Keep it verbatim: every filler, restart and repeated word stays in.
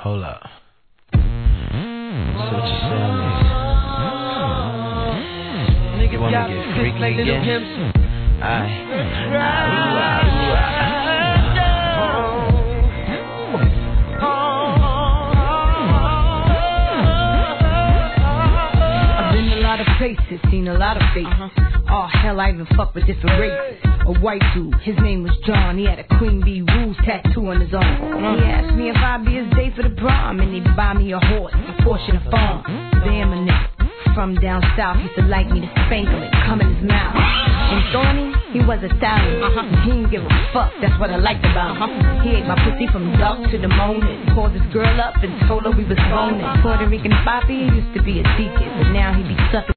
Hold up. So what you saying is, you want me to get freaky again? Aye. I've been a lot of places, seen a lot of faces. Uh-huh. Oh hell, I even fucked with different races. A white dude, his name was John. He had a Queen Bee Rules tattoo on his arm. Uh-huh. He asked me if I'd be his date for the prom, and he'd buy me a horse, a Porsche, and a farm. Damn a nigga from down south used to like me to spank him and come in his mouth. And Thorny, he was Italian. Uh-huh. He didn't give a fuck, that's what I liked about him. Uh-huh. He ate my pussy from dark to the morning. Called this girl up and told her we was boning. Puerto Rican Papi used to be a deacon, but now he be sucking